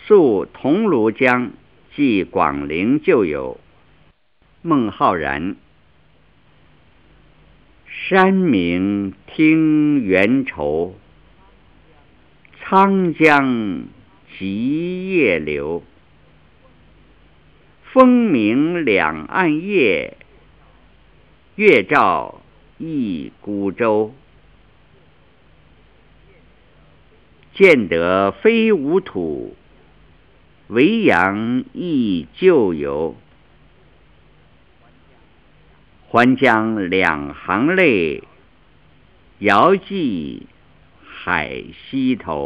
溯桐庐江，寄广陵旧友。孟浩然。山明听猿愁，沧江急夜流。风鸣两岸月，月照一孤舟。见得非吾土，维扬忆旧游。还将两行泪，遥寄海西头。